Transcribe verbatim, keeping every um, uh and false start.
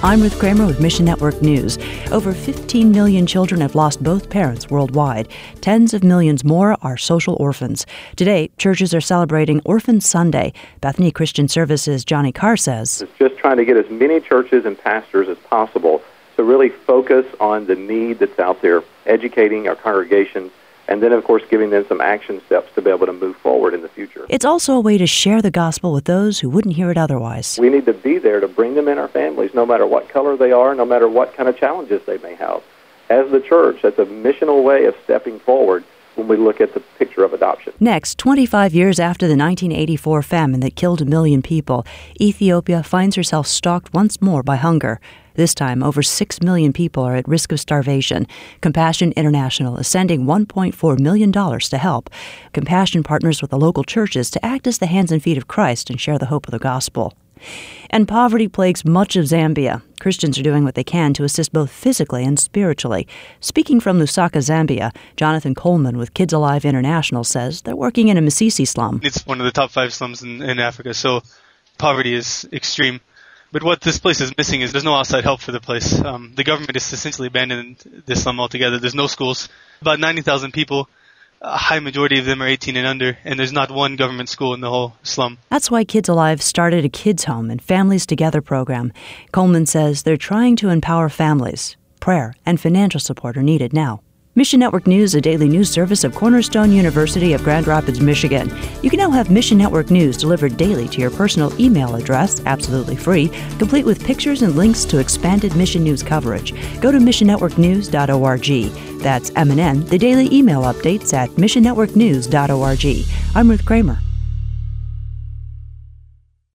I'm Ruth Kramer with Mission Network News. Over fifteen million children have lost both parents worldwide. Tens of millions more are social orphans. Today, churches are celebrating Orphan Sunday. Bethany Christian Services' Johnny Carr says, It's just trying to get as many churches and pastors as possible to really focus on the need that's out there, educating our congregations, and then, of course, giving them some action steps to be able to move forward in the future. It's also a way to share the gospel with those who wouldn't hear it otherwise. We need to be there to bring them in our families, no matter what color they are, no matter what kind of challenges they may have. As the church, that's a missional way of stepping forward when we look at the picture of adoption. Next, twenty-five years after the nineteen eighty-four famine that killed a million people, Ethiopia finds herself stalked once more by hunger. This time, over six million people are at risk of starvation. Compassion International is sending one point four million dollars to help. Compassion partners with the local churches to act as the hands and feet of Christ and share the hope of the gospel. And poverty plagues much of Zambia. Christians are doing what they can to assist both physically and spiritually. Speaking from Lusaka, Zambia, Jonathan Coleman with Kids Alive International says they're working in a Masisi slum. It's one of the top five slums in, in Africa, so poverty is extreme. But what this place is missing is there's no outside help for the place. Um, the government has essentially abandoned this slum altogether. There's no schools. About ninety thousand people, a high majority of them are eighteen and under, and there's not one government school in the whole slum. That's why Kids Alive started a Kids Home and Families Together program. Coleman says they're trying to empower families. Prayer and financial support are needed now. Mission Network News, a daily news service of Cornerstone University of Grand Rapids, Michigan. You can now have Mission Network News delivered daily to your personal email address, absolutely free, complete with pictures and links to expanded Mission News coverage. Go to mission network news dot org. That's M N N, the daily email updates at mission network news dot org. I'm Ruth Kramer.